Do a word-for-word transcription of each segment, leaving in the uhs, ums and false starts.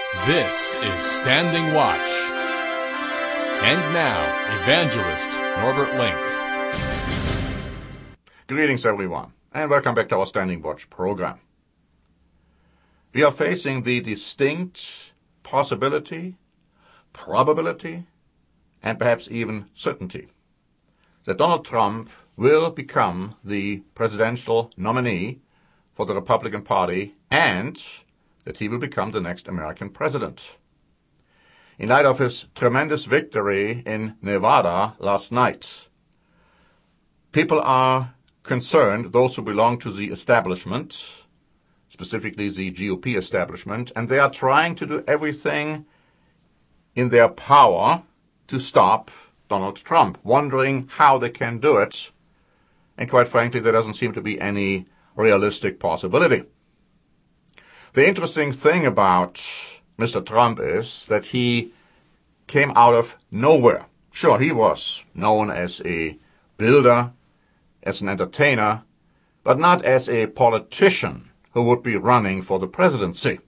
This is Standing Watch. And now, Evangelist Norbert Link. Greetings, everyone, and welcome back to our Standing Watch program. We are facing the distinct possibility, probability, and perhaps even certainty that Donald Trump will become the presidential nominee for the Republican Party and that he will become the next American president. In light of his tremendous victory in Nevada last night, people are concerned, those who belong to the establishment, specifically the G O P establishment, and they are trying to do everything in their power to stop Donald Trump, wondering how they can do it. And quite frankly, there doesn't seem to be any realistic possibility. The interesting thing about Mister Trump is that he came out of nowhere. Sure, he was known as a builder, as an entertainer, but not as a politician who would be running for the presidency.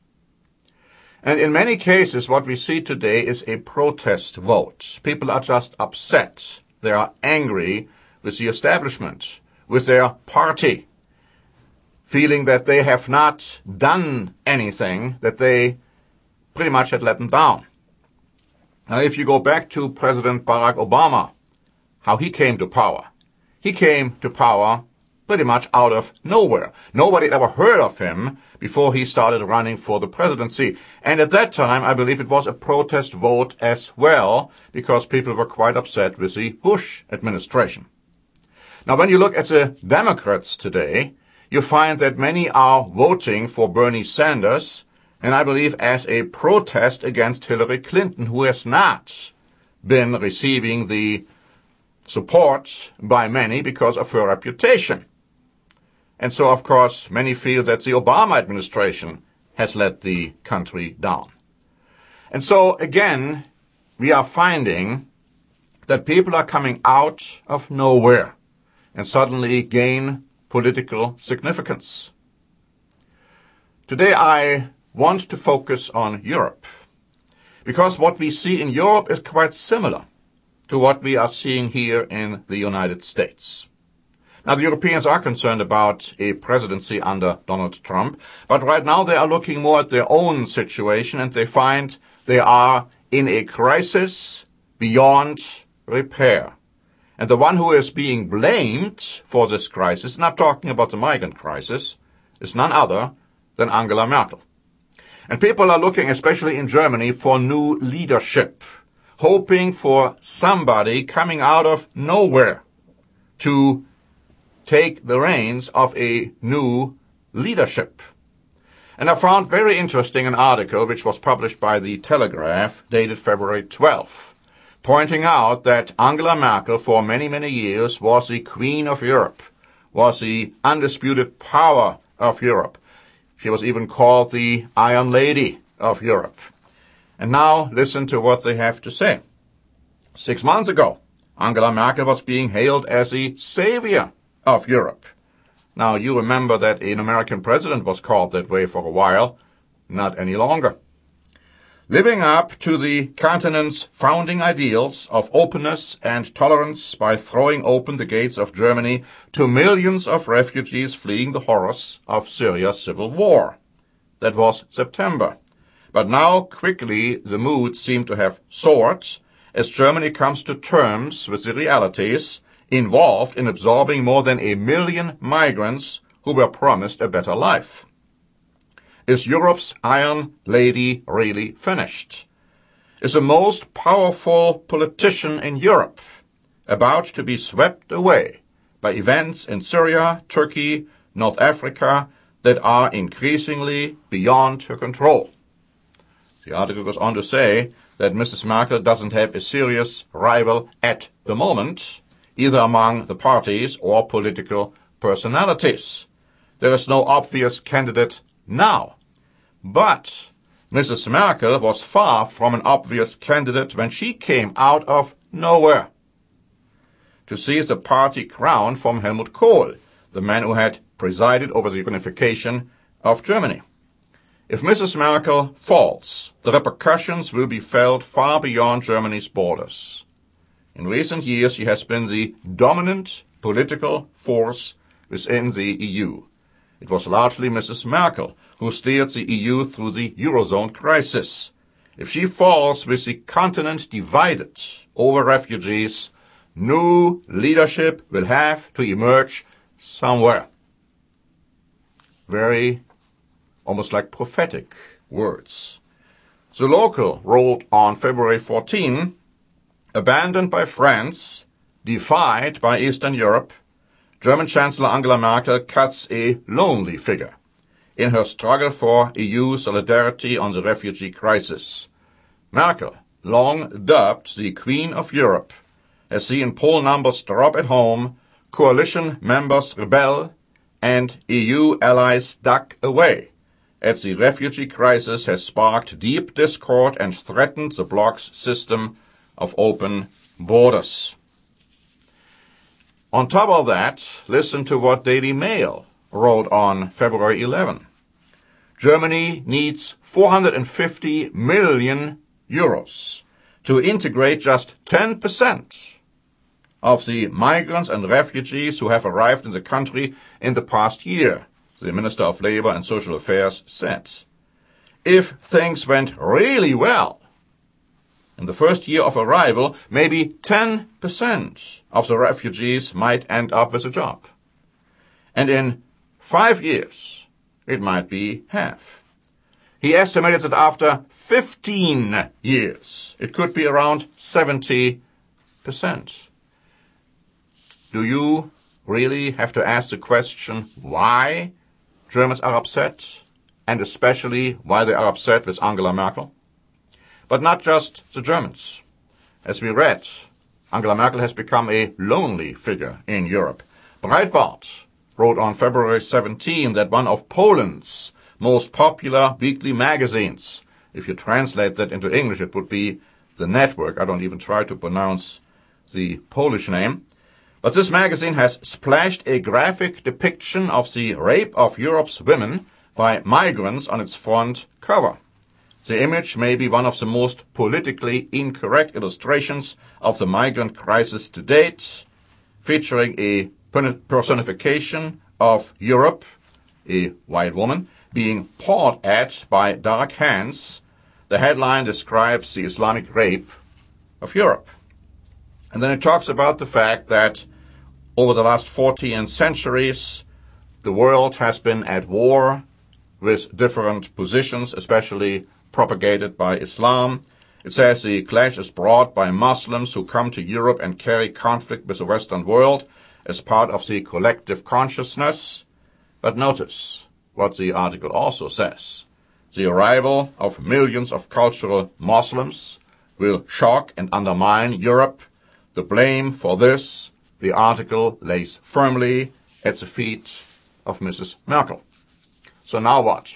And in many cases, what we see today is a protest vote. People are just upset. They are angry with the establishment, with their party, feeling that they have not done anything, that they pretty much had let them down. Now, if you go back to President Barack Obama, how he came to power, he came to power pretty much out of nowhere. Nobody had ever heard of him before he started running for the presidency. And at that time, I believe it was a protest vote as well, because people were quite upset with the Bush administration. Now, when you look at the Democrats today, you find that many are voting for Bernie Sanders, and I believe as a protest against Hillary Clinton, who has not been receiving the support by many because of her reputation. And so, of course, many feel that the Obama administration has let the country down. And so, again, we are finding that people are coming out of nowhere and suddenly gain political significance. Today I want to focus on Europe, because what we see in Europe is quite similar to what we are seeing here in the United States. Now, the Europeans are concerned about a presidency under Donald Trump, but right now they are looking more at their own situation, and they find they are in a crisis beyond repair. And the one who is being blamed for this crisis, and I'm talking about the migrant crisis, is none other than Angela Merkel. And people are looking, especially in Germany, for new leadership, hoping for somebody coming out of nowhere to take the reins of a new leadership. And I found very interesting an article which was published by The Telegraph, dated February twelfth. Pointing out that Angela Merkel for many, many years was the queen of Europe, was the undisputed power of Europe. She was even called the Iron Lady of Europe. And now listen to what they have to say. Six months ago, Angela Merkel was being hailed as the savior of Europe. Now, you remember that an American president was called that way for a while, not any longer. Living up to the continent's founding ideals of openness and tolerance by throwing open the gates of Germany to millions of refugees fleeing the horrors of Syria's civil war. That was September. But now, quickly, the mood seemed to have soared as Germany comes to terms with the realities involved in absorbing more than a million migrants who were promised a better life. Is Europe's Iron Lady really finished? Is the most powerful politician in Europe about to be swept away by events in Syria, Turkey, North Africa that are increasingly beyond her control? The article goes on to say that Missus Merkel doesn't have a serious rival at the moment, either among the parties or political personalities. There is no obvious candidate now. But Missus Merkel was far from an obvious candidate when she came out of nowhere to seize the party crown from Helmut Kohl, the man who had presided over the unification of Germany. If Missus Merkel falls, the repercussions will be felt far beyond Germany's borders. In recent years, she has been the dominant political force within the E U. It was largely Missus Merkel who steered the E U through the Eurozone crisis. If she falls with the continent divided over refugees, new leadership will have to emerge somewhere. Very, almost like prophetic words. The Local wrote on February fourteenth, abandoned by France, defied by Eastern Europe, German Chancellor Angela Merkel cuts a lonely figure in her struggle for E U solidarity on the refugee crisis. Merkel, long dubbed the Queen of Europe, has seen poll numbers drop at home, coalition members rebel, and E U allies duck away, as the refugee crisis has sparked deep discord and threatened the bloc's system of open borders. On top of that, listen to what Daily Mail wrote on February eleventh. Germany needs four hundred fifty million euros to integrate just ten percent of the migrants and refugees who have arrived in the country in the past year, the Minister of Labour and Social Affairs said. If things went really well, in the first year of arrival, maybe ten percent of the refugees might end up with a job. And in five years, it might be half. He estimated that after fifteen years, it could be around seventy percent. Do you really have to ask the question why Germans are upset, and especially why they are upset with Angela Merkel? But not just the Germans. As we read, Angela Merkel has become a lonely figure in Europe. Breitbart wrote on February seventeenth that one of Poland's most popular weekly magazines, if you translate that into English, it would be The Network. I don't even try to pronounce the Polish name. But this magazine has splashed a graphic depiction of the rape of Europe's women by migrants on its front cover. The image may be one of the most politically incorrect illustrations of the migrant crisis to date, featuring a personification of Europe, a white woman, being pawed at by dark hands. The headline describes the Islamic rape of Europe. And then it talks about the fact that over the last fourteen centuries, the world has been at war with different positions, especially propagated by Islam. It says the clash is brought by Muslims who come to Europe and carry conflict with the Western world as part of the collective consciousness. But notice what the article also says. The arrival of millions of cultural Muslims will shock and undermine Europe. The blame for this, the article lays firmly at the feet of Missus Merkel. So now what?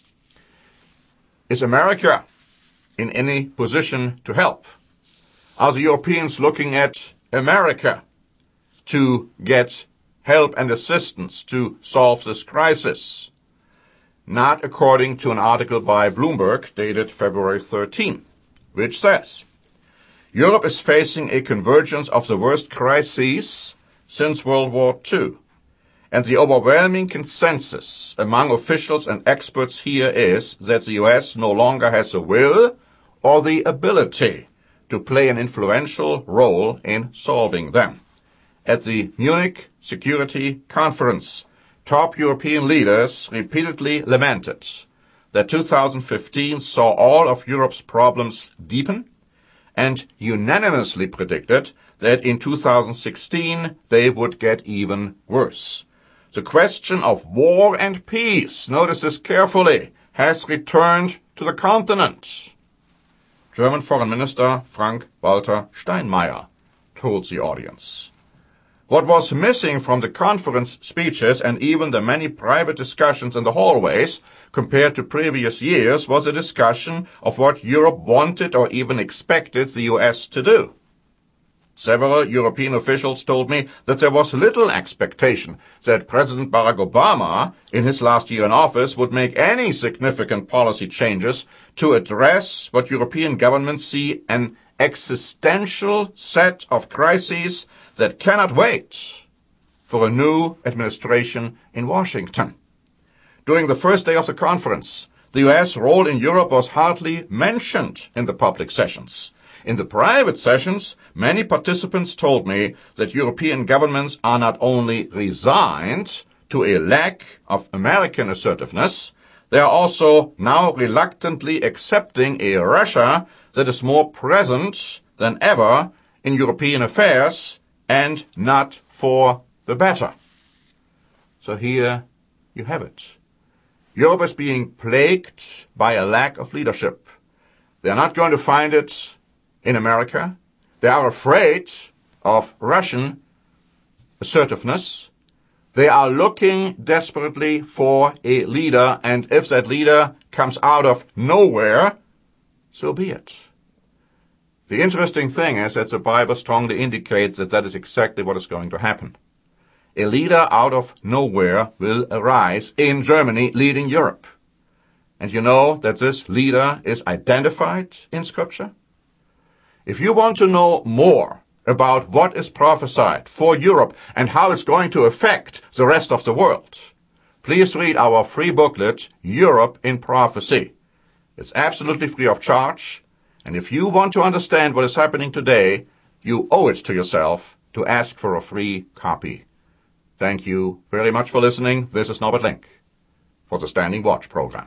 Is America in any position to help? Are the Europeans looking at America to get help and assistance to solve this crisis? Not according to an article by Bloomberg dated February thirteenth, which says, Europe is facing a convergence of the worst crises since World War Two. And the overwhelming consensus among officials and experts here is that the U S no longer has the will or the ability to play an influential role in solving them. At the Munich Security Conference, top European leaders repeatedly lamented that two thousand fifteen saw all of Europe's problems deepen and unanimously predicted that in two thousand sixteen they would get even worse. The question of war and peace, notice this carefully, has returned to the continent. German Foreign Minister Frank-Walter Steinmeier told the audience. What was missing from the conference speeches and even the many private discussions in the hallways compared to previous years was a discussion of what Europe wanted or even expected the U S to do. Several European officials told me that there was little expectation that President Barack Obama, in his last year in office, would make any significant policy changes to address what European governments see an existential set of crises that cannot wait for a new administration in Washington. During the first day of the conference, the U S role in Europe was hardly mentioned in the public sessions. In the private sessions, many participants told me that European governments are not only resigned to a lack of American assertiveness, they are also now reluctantly accepting a Russia that is more present than ever in European affairs and not for the better. So here you have it. Europe is being plagued by a lack of leadership. They are not going to find it in America. They are afraid of Russian assertiveness. They are looking desperately for a leader, and if that leader comes out of nowhere, so be it. The interesting thing is that the Bible strongly indicates that that is exactly what is going to happen. A leader out of nowhere will arise in Germany, leading Europe. And you know that this leader is identified in Scripture? If you want to know more about what is prophesied for Europe and how it's going to affect the rest of the world, please read our free booklet, Europe in Prophecy. It's absolutely free of charge, and if you want to understand what is happening today, you owe it to yourself to ask for a free copy. Thank you very much for listening. This is Norbert Link for the Standing Watch program.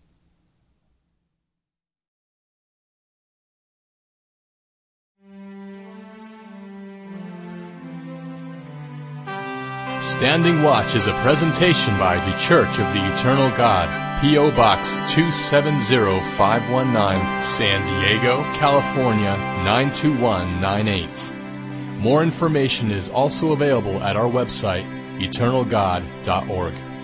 Standing Watch is a presentation by The Church of the Eternal God, P O. Box two seven zero five one nine, San Diego, California nine two one nine eight. More information is also available at our website, eternal god dot org.